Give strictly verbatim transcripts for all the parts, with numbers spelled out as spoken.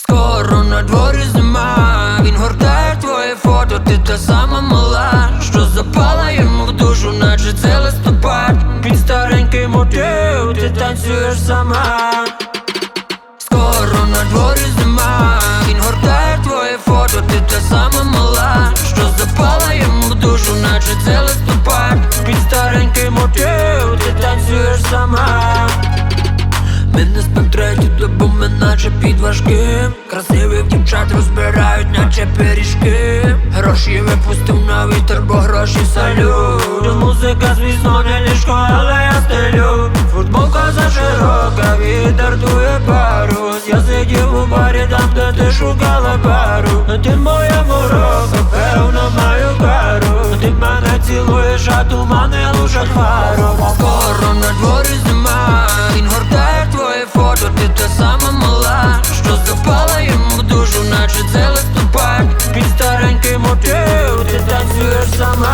Скоро на дворі зима, він гортає твоє фото, ти та сама мала, що запала йому в душу, наче це листопад. Під старенький мотив, ти танцюєш сама. Скоро на дворі зима, він гортає твоє фото, ти та сама мала, що запала йому в душу, наче це листопад. Під старенький мотив, ти танцюєш сама. Ми не спим третю добу, ми наче під важким. Красивих дівчат розбирають, наче пиріжки. Гроші випустив на вітер, бо гроші салют. Музика, звісно, не ліжко, але я стелю. Футболка заширока, вітер дує парус. Я сидів у барі там, де ти шукала пару. Ти моя морока, певно маю кару. Ти мене цілуєш, а тумани лушать фару. Скоро на дворі зима, він гортає твоє фото, ти та сама мала, що запала йому в душу, наче це листопад. Під старенький мотив, ти танцюєш сама.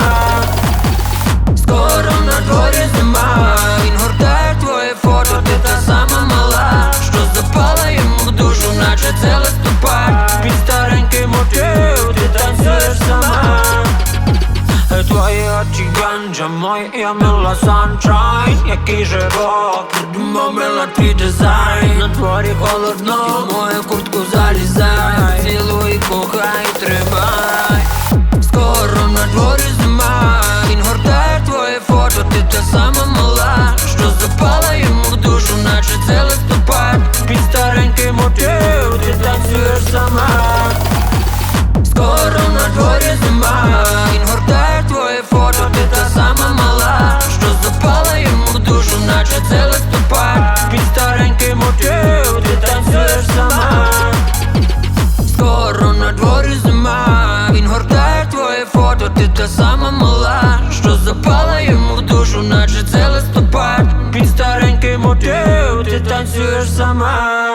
Скоро на дворі зима, він гортає твоє фото, ти та сама мала, що запала йому в душу, наче це листопад. Під старенький мотив, ти танцюєш сама. Твої очі ганджа, моя мила саншайн. Який же рок, придумав мила твій дизайн. На дворі холодно, і в мою куртку залізай. Цілуй, кохай, тримай. Скоро на дворі зима, він гортає твоє фото, ти та сама мала, що запала йому в душу, наче це листопад. Під старенький мотив, ти танцюєш сама. Скоро на дворі зима, він гортає твоє фото, ти та сама мала, що запала йому в душу, наче це листопад. Під старенький мотив, ти танцюєш сама. Скоро на дворі зима, він гортає твоє фото, ти та сама мала, що запала йому в душу, наче це листопад. Під старенький мотив, ти танцюєш сама.